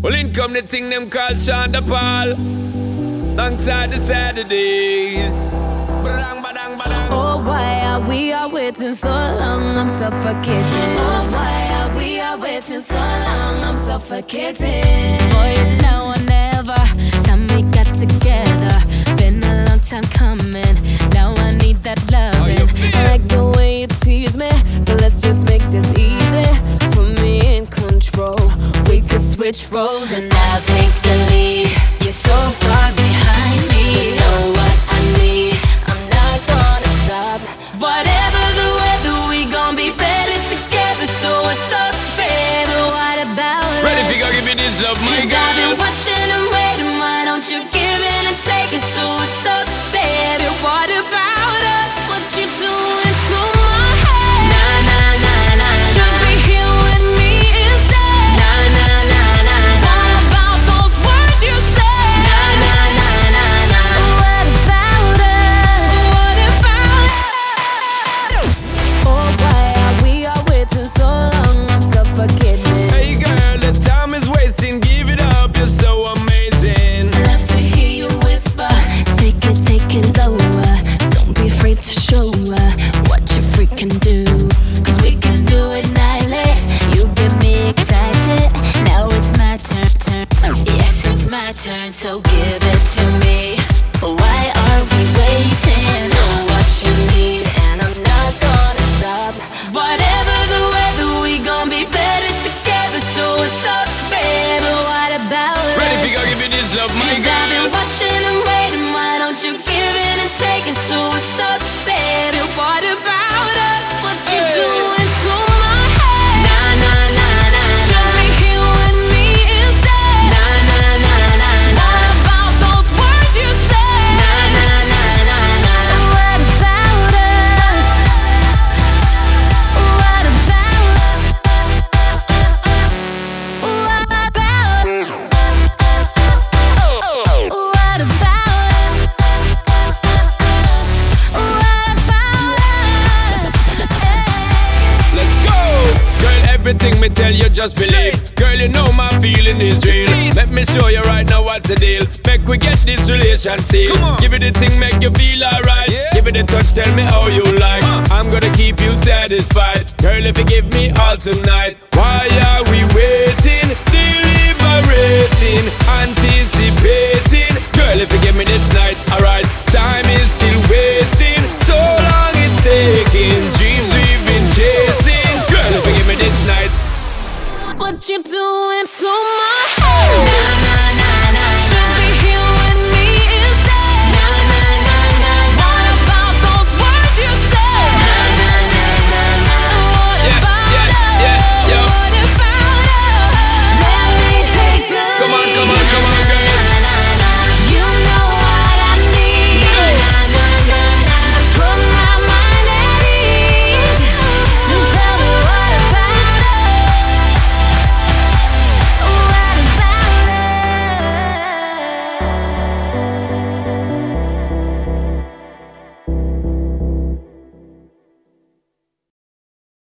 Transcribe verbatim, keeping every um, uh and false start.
Well, in come the thing them called Shonda Paul, alongside the Saturdays. Badang, badang, badang. Oh, why are we are waiting so long? I'm suffocating. Oh, why are we are waiting so long? I'm suffocating. Boy, it's now or never. Time we got together. Been a long time coming. Now I need that loving. I like the way you tease me, but let's just make this easy. Put me in control. We could switch roles and I'll take the lead. You're so far behind me. You know what I need. I'm not gonna stop. Whatever the weather, we gon' be better together. So what's up, baby? What about us? Ready if you go give me this love, my girl. I've been watching and waiting. Why don't you give in and take it? So what's up, baby? What about us? What you doing to my head? Nah, nah, nah, nah. Should be here with me instead. Nah, nah, nah, nah. What about those words you said? Nah, nah, nah, nah, nah. What about us? What about us? Oh, why are we are waiting so long? I'm suffocating. Hey girl, the time is wasting. Give it up, you're so amazing. I love to hear you whisper. Take it, take it lower. Don't be afraid to show her what you freaking do. Cause we can do it nightly. You get me excited. Now it's my turn, turn, turn. Yes, it's my turn, so give it to me. Why are we waiting? Know what you need, and I'm not gonna stop. Whatever the weather, we gon' be better together. So what's up, baby? What about us? Ready if you go give me this love, my Cause I've been girl. watching and waiting. Why don't you give in and take it? So what's up, baby? What about us? What you Hey. doing to my head? Nah, nah, nah, nah. Should be here with me instead. Nah, nah, nah, nah. What about those words you said? Nah, nah, nah, nah, nah. What about us? What about us? What about us? What about us? What about us? Hey. Let's go! Girl, everything me tell you just believe. Girl, you know my feeling is real. Let me show you right now what's the deal. Make we get this relation sealed. Give it the thing, make you feel alright. Give it the touch, tell me how you like. I'm gonna keep you satisfied. Girl, if you give me all tonight, why are we waiting?